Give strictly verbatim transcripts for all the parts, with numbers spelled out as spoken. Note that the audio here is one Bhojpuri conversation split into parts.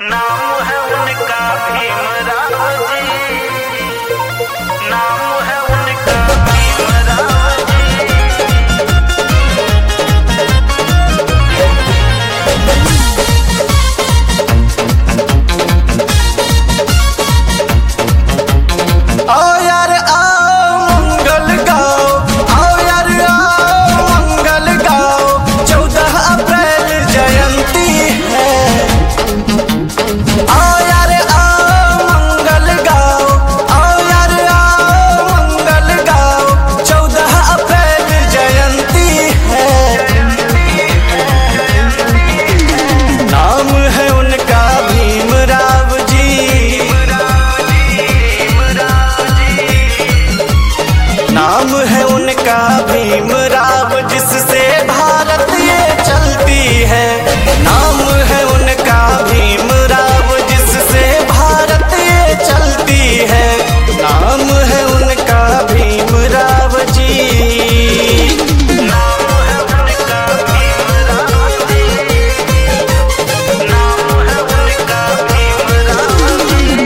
नाम है उनका भीमराव जी, नाम है उनका भीमराव जी। आओ यार आओ मंगल गाओ, आओ यार आओ मंगल गाओ, चौदह अप्रैल जयंती है। आओ यार आओ मंगल गाओ, आओ यार आओ मंगल गाओ, चौदह अप्रैल जयंती है। नाम है उनका भीमराव जी, नाम है उनका भीमराव, जिससे भारत ये चलती है। नाम है उनका भीमराव, जिससे भारत ये चलती है। नाम है उनका भीमराव जी, नाम है उनका भीमराव जी, नाम है उनका भीमराव जी।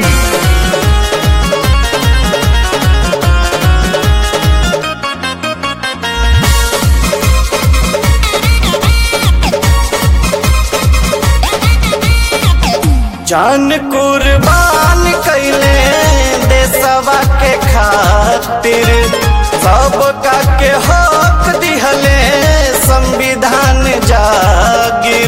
जान कुर्बान कैले देशवा के खातिर, सबका के हक दिहले संविधान जागिर।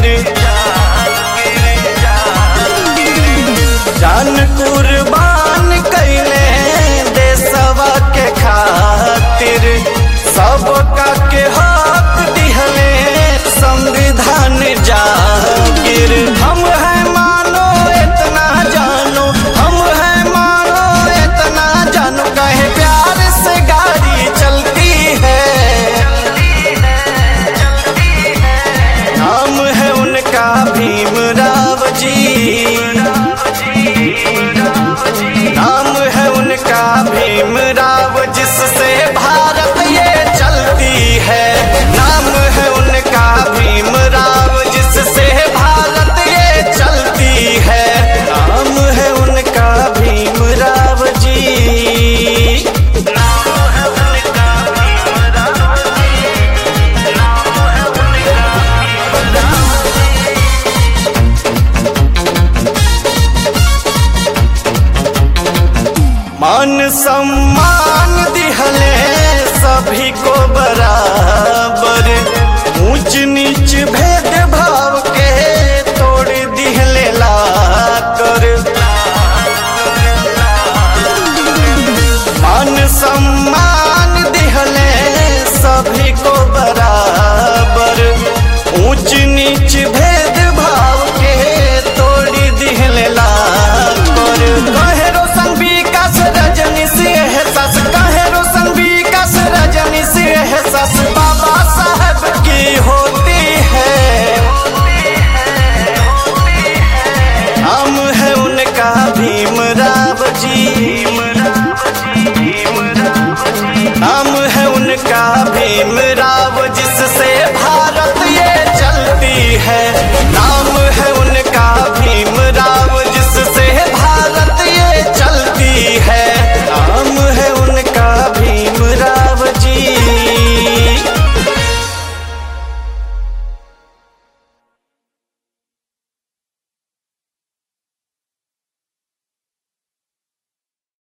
जान कुर्बान कैले देशवा के खातिर, सबका के हक दिहले संविधान जागिर। हम हैं मानो इतना जानो, हम हैं मानो इतना जानो, कहे प्यार से गाड़ी चलती है। नाम है उनका भीमराव जी, नाम है उनका भीमराव, जिससे भारत ये चलती है। नाम है उनका भीमराव, जिससे भारत ये चलती है। नाम है उनका भीमराव जी, नाम है उनका भीमराव जी, नाम है उनका भीमराव जी। मान सम्मान दिहले सभी को